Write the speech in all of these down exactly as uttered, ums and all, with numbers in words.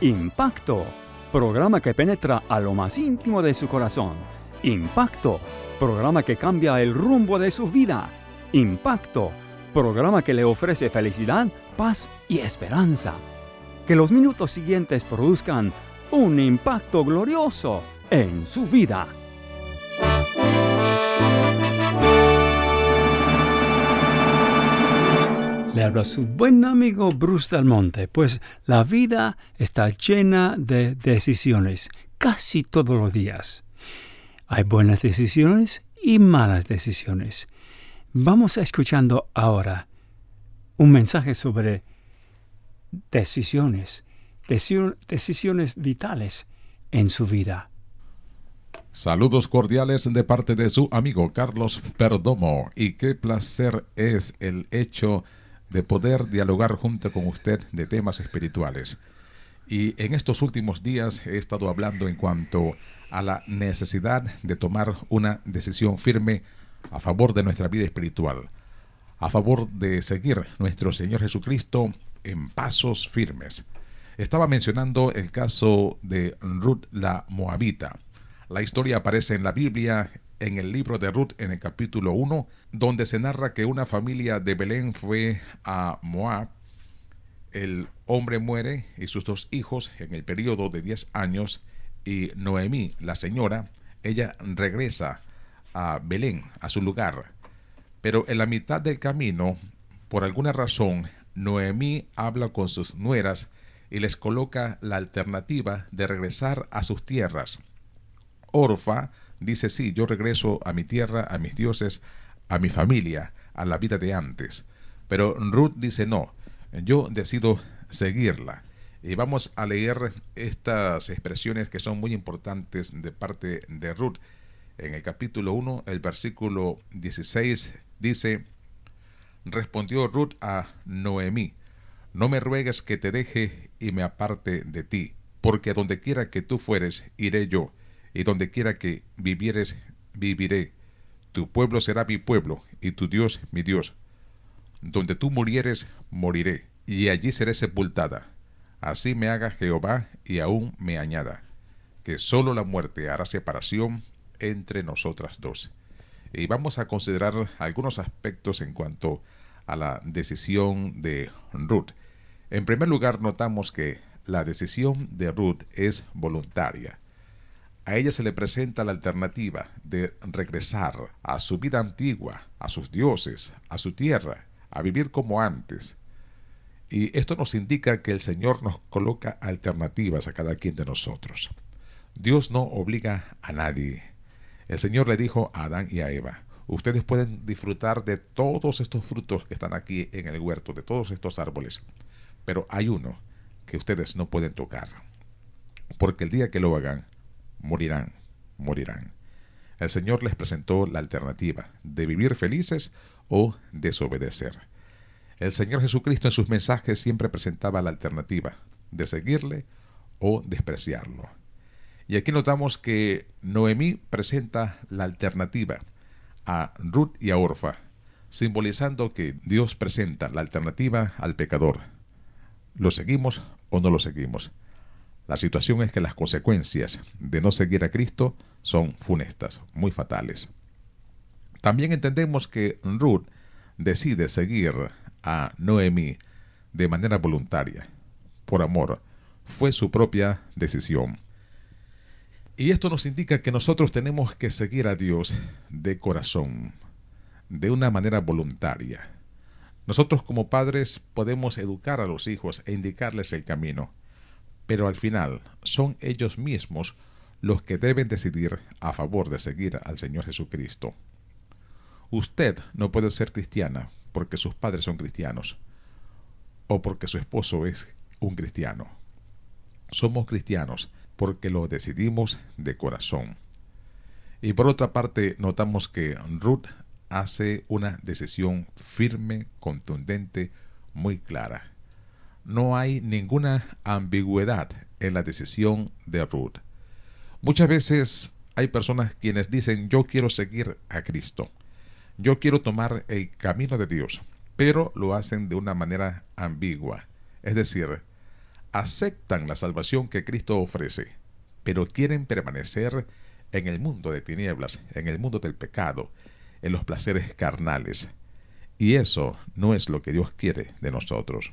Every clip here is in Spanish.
Impacto, programa que penetra a lo más íntimo de su corazón. Impacto, programa que cambia el rumbo de su vida. Impacto, programa que le ofrece felicidad, paz y esperanza. Que los minutos siguientes produzcan un impacto glorioso en su vida. Le habla su buen amigo Bruce Dalmonte. Pues la vida está llena de decisiones, casi todos los días. Hay buenas decisiones y malas decisiones. Vamos a escuchando ahora un mensaje sobre decisiones, decisión, decisiones vitales en su vida. Saludos cordiales de parte de su amigo Carlos Perdomo, y qué placer es el hecho de poder dialogar junto con usted de temas espirituales. Y en estos últimos días he estado hablando en cuanto a la necesidad de tomar una decisión firme a favor de nuestra vida espiritual, a favor de seguir nuestro Señor Jesucristo en pasos firmes. Estaba mencionando el caso de Ruth la Moabita. La historia aparece en la Biblia, en el libro de Ruth, en el capítulo uno, donde se narra que una familia de Belén fue a Moab. El hombre muere y sus dos hijos en el periodo de diez años, y Noemí, la señora, ella regresa a Belén, a su lugar. Pero en la mitad del camino, por alguna razón, Noemí habla con sus nueras y les coloca la alternativa de regresar a sus tierras. Orfa dice: sí, yo regreso a mi tierra, a mis dioses, a mi familia, a la vida de antes. Pero Ruth dice: no, yo decido seguirla. Y vamos a leer estas expresiones que son muy importantes de parte de Ruth. En el capítulo uno, el versículo dieciséis dice: respondió Ruth a Noemí: no me ruegues que te deje y me aparte de ti, porque donde quiera que tú fueres, iré yo, y donde quiera que vivieres, viviré. Tu pueblo será mi pueblo, y tu Dios mi Dios. Donde tú murieres, moriré, y allí seré sepultada. Así me haga Jehová, y aún me añada, que solo la muerte hará separación entre nosotras dos. Y vamos a considerar algunos aspectos en cuanto a la decisión de Ruth. En primer lugar, notamos que la decisión de Ruth es voluntaria. A ella se le presenta la alternativa de regresar a su vida antigua, a sus dioses, a su tierra, a vivir como antes. Y esto nos indica que el Señor nos coloca alternativas a cada quien de nosotros. Dios no obliga a nadie. El Señor le dijo a Adán y a Eva: ustedes pueden disfrutar de todos estos frutos que están aquí en el huerto, de todos estos árboles, pero hay uno que ustedes no pueden tocar, porque el día que lo hagan, morirán, morirán. El Señor les presentó la alternativa de vivir felices o desobedecer. El Señor Jesucristo en sus mensajes siempre presentaba la alternativa de seguirle o despreciarlo. Y aquí notamos que Noemí presenta la alternativa a Ruth y a Orfa, simbolizando que Dios presenta la alternativa al pecador. ¿Lo seguimos o no lo seguimos? La situación es que las consecuencias de no seguir a Cristo son funestas, muy fatales. También entendemos que Ruth decide seguir a Noemí de manera voluntaria, por amor. Fue su propia decisión. Y esto nos indica que nosotros tenemos que seguir a Dios de corazón, de una manera voluntaria. Nosotros como padres podemos educar a los hijos e indicarles el camino, pero al final son ellos mismos los que deben decidir a favor de seguir al Señor Jesucristo. Usted no puede ser cristiana porque sus padres son cristianos o porque su esposo es un cristiano. Somos cristianos porque lo decidimos de corazón. Y por otra parte, notamos que Ruth hace una decisión firme, contundente, muy clara. No hay ninguna ambigüedad en la decisión de Ruth. Muchas veces hay personas quienes dicen: yo quiero seguir a Cristo, yo quiero tomar el camino de Dios, pero lo hacen de una manera ambigua. Es decir, aceptan la salvación que Cristo ofrece, pero quieren permanecer en el mundo de tinieblas, en el mundo del pecado, en los placeres carnales. Y eso no es lo que Dios quiere de nosotros.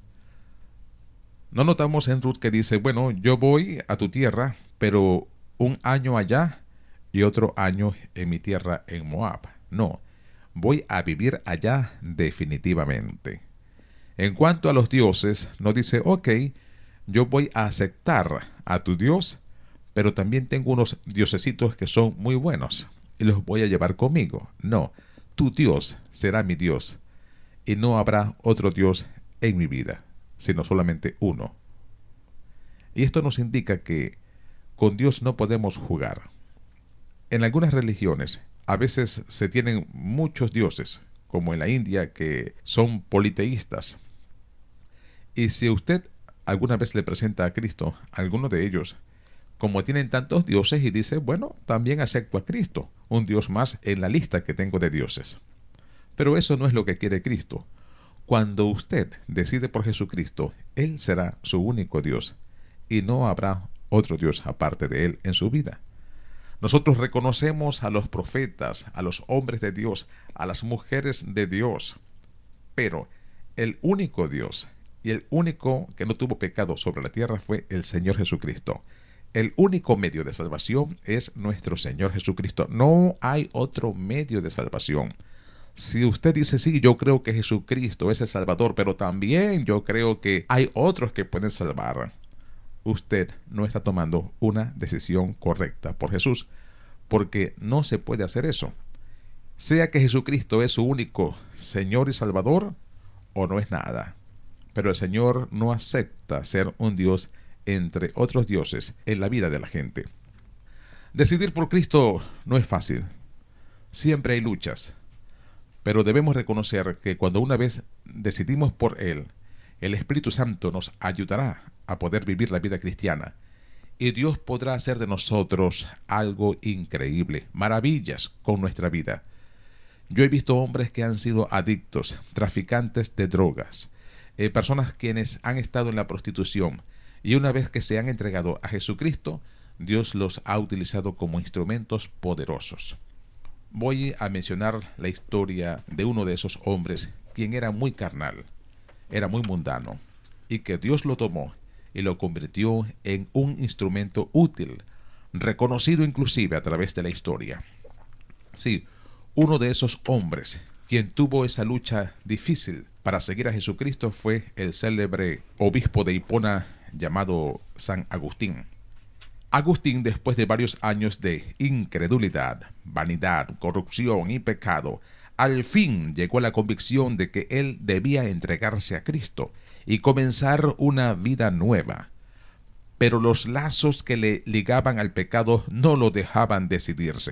No notamos en Ruth que dice, bueno, yo voy a tu tierra, pero un año allá y otro año en mi tierra en Moab. No, voy a vivir allá definitivamente. En cuanto a los dioses, no dice, ok, yo voy a aceptar a tu Dios, pero también tengo unos diosesitos que son muy buenos y los voy a llevar conmigo. No, tu Dios será mi Dios y no habrá otro Dios en mi vida, sino solamente uno. Y esto nos indica que con Dios no podemos jugar. En algunas religiones a veces se tienen muchos dioses, como en la India, que son politeístas. Y si usted alguna vez le presenta a Cristo a alguno de ellos, como tienen tantos dioses, y dice, bueno, también acepto a Cristo, un Dios más en la lista que tengo de dioses. Pero eso no es lo que quiere Cristo. Cuando usted decide por Jesucristo, Él será su único Dios, y no habrá otro Dios aparte de Él en su vida. Nosotros reconocemos a los profetas, a los hombres de Dios, a las mujeres de Dios, pero el único Dios y el único que no tuvo pecado sobre la tierra fue el Señor Jesucristo. El único medio de salvación es nuestro Señor Jesucristo. No hay otro medio de salvación. Si usted dice, sí, yo creo que Jesucristo es el Salvador, pero también yo creo que hay otros que pueden salvar, usted no está tomando una decisión correcta por Jesús, porque no se puede hacer eso. Sea que Jesucristo es su único Señor y Salvador, o no es nada. Pero el Señor no acepta ser un Dios entre otros dioses en la vida de la gente. Decidir por Cristo no es fácil. Siempre hay luchas. Pero debemos reconocer que cuando una vez decidimos por Él, el Espíritu Santo nos ayudará a poder vivir la vida cristiana. Y Dios podrá hacer de nosotros algo increíble, maravillas con nuestra vida. Yo he visto hombres que han sido adictos, traficantes de drogas, eh, personas quienes han estado en la prostitución, y una vez que se han entregado a Jesucristo, Dios los ha utilizado como instrumentos poderosos. Voy a mencionar la historia de uno de esos hombres, quien era muy carnal, era muy mundano, y que Dios lo tomó y lo convirtió en un instrumento útil, reconocido inclusive a través de la historia. Sí, uno de esos hombres quien tuvo esa lucha difícil para seguir a Jesucristo fue el célebre obispo de Hipona llamado San Agustín. Agustín, después de varios años de incredulidad, vanidad, corrupción y pecado, al fin llegó a la convicción de que él debía entregarse a Cristo y comenzar una vida nueva. Pero los lazos que le ligaban al pecado no lo dejaban decidirse.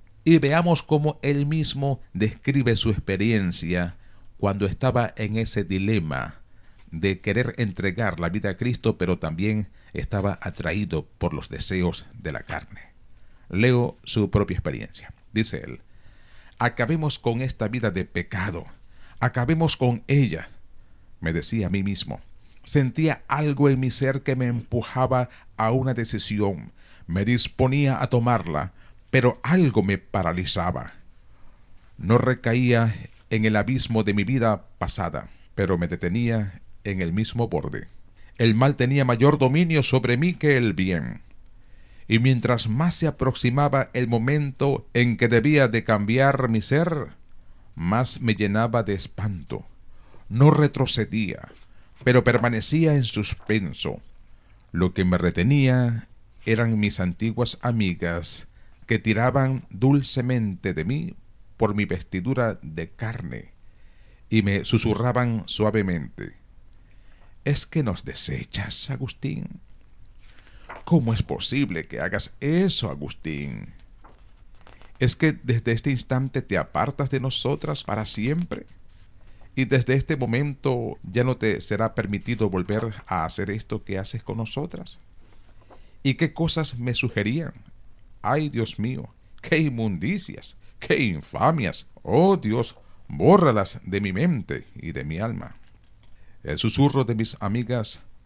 Y veamos cómo él mismo describe su experiencia cuando estaba en ese dilema de querer entregar la vida a Cristo, pero también estaba atraído por los deseos de la carne. Leo su propia experiencia. Dice él: acabemos con esta vida de pecado, acabemos con ella, me decía a mí mismo. Sentía algo en mi ser que me empujaba a una decisión, me disponía a tomarla, pero algo me paralizaba. No recaía en el abismo de mi vida pasada, pero me detenía en el mismo borde. El mal tenía mayor dominio sobre mí que el bien. Y mientras más se aproximaba el momento en que debía de cambiar mi ser, más me llenaba de espanto. No retrocedía, pero permanecía en suspenso. Lo que me retenía eran mis antiguas amigas, que tiraban dulcemente de mí por mi vestidura de carne, y me susurraban suavemente: ¿es que nos desechas, Agustín? ¿Cómo es posible que hagas eso, Agustín? ¿Es que desde este instante te apartas de nosotras para siempre? ¿Y desde este momento ya no te será permitido volver a hacer esto que haces con nosotras? ¿Y qué cosas me sugerían? ¡Ay, Dios mío! ¡Qué inmundicias! ¡Qué infamias! ¡Oh, Dios! Bórralas de mi mente y de mi alma. El susurro de mis amigas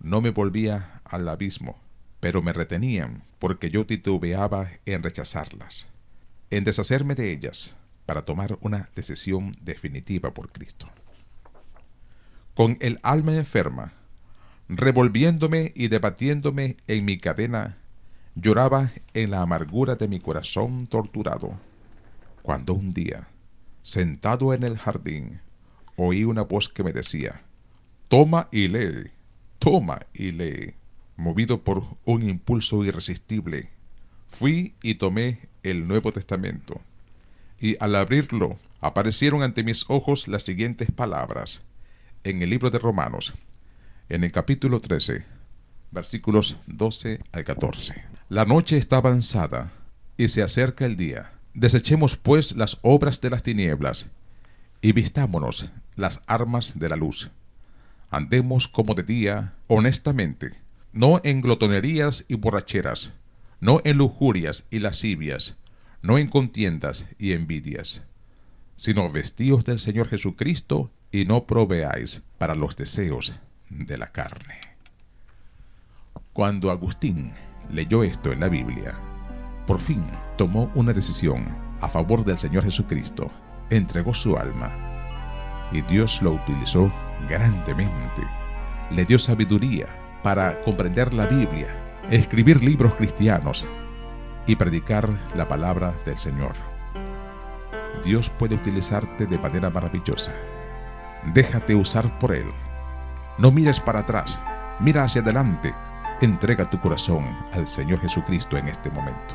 no me volvía al abismo, pero me retenían porque yo titubeaba en rechazarlas, en deshacerme de ellas para tomar una decisión definitiva por Cristo. Con el alma enferma, revolviéndome y debatiéndome en mi cadena, lloraba en la amargura de mi corazón torturado, cuando un día, sentado en el jardín, oí una voz que me decía: «Toma y lee, toma y lee». Movido por un impulso irresistible, fui y tomé el Nuevo Testamento, y al abrirlo aparecieron ante mis ojos las siguientes palabras, en el libro de Romanos, en el capítulo trece, versículos doce al catorce. La noche está avanzada, y se acerca el día. Desechemos pues las obras de las tinieblas, y vistámonos las armas de la luz. Andemos como de día, honestamente, no en glotonerías y borracheras, no en lujurias y lascivias, no en contiendas y envidias, sino vestíos del Señor Jesucristo y no proveáis para los deseos de la carne. Cuando Agustín leyó esto en la Biblia, por fin tomó una decisión a favor del Señor Jesucristo, entregó su alma, y Dios lo utilizó grandemente. Le dio sabiduría para comprender la Biblia, escribir libros cristianos y predicar la palabra del Señor. Dios puede utilizarte de manera maravillosa. Déjate usar por Él. No mires para atrás, mira hacia adelante. Entrega tu corazón al Señor Jesucristo en este momento.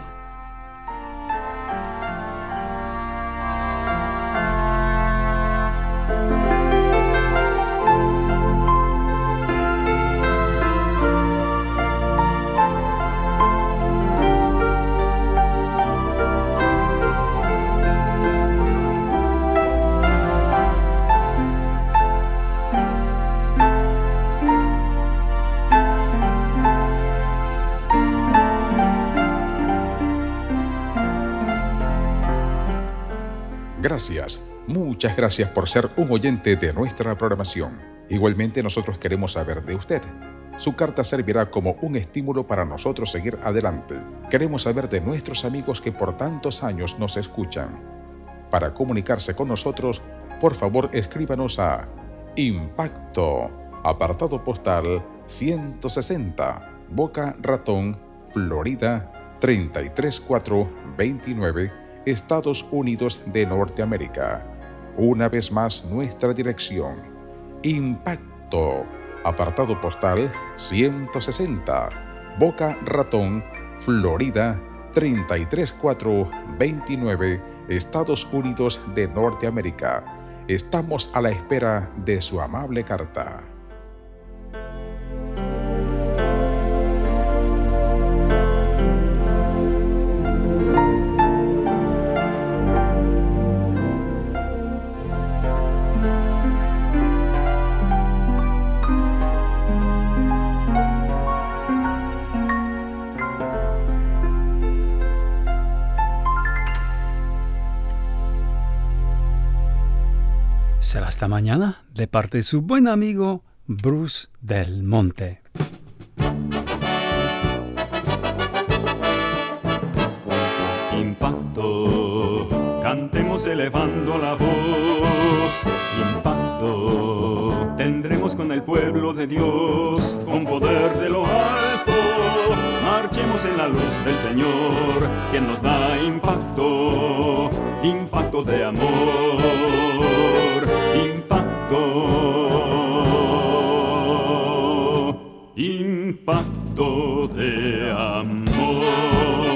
Gracias, muchas gracias por ser un oyente de nuestra programación. Igualmente nosotros queremos saber de usted. Su carta servirá como un estímulo para nosotros seguir adelante. Queremos saber de nuestros amigos que por tantos años nos escuchan. Para comunicarse con nosotros, por favor escríbanos a Impacto, apartado postal ciento sesenta, Boca Ratón, Florida treinta y tres mil cuatrocientos veintinueve, Estados Unidos de Norteamérica. Una vez más nuestra dirección: Impacto, apartado postal ciento sesenta, Boca Ratón, Florida treinta y tres mil cuatrocientos veintinueve, Estados Unidos de Norteamérica. Estamos a la espera de su amable carta. Será hasta mañana, de parte de su buen amigo Bruce Del Monte. Impacto, cantemos elevando la voz. Impacto, tendremos con el pueblo de Dios, con poder de lo alto. Marchemos en la luz del Señor, quien nos da impacto, impacto de amor, impacto, impacto de amor.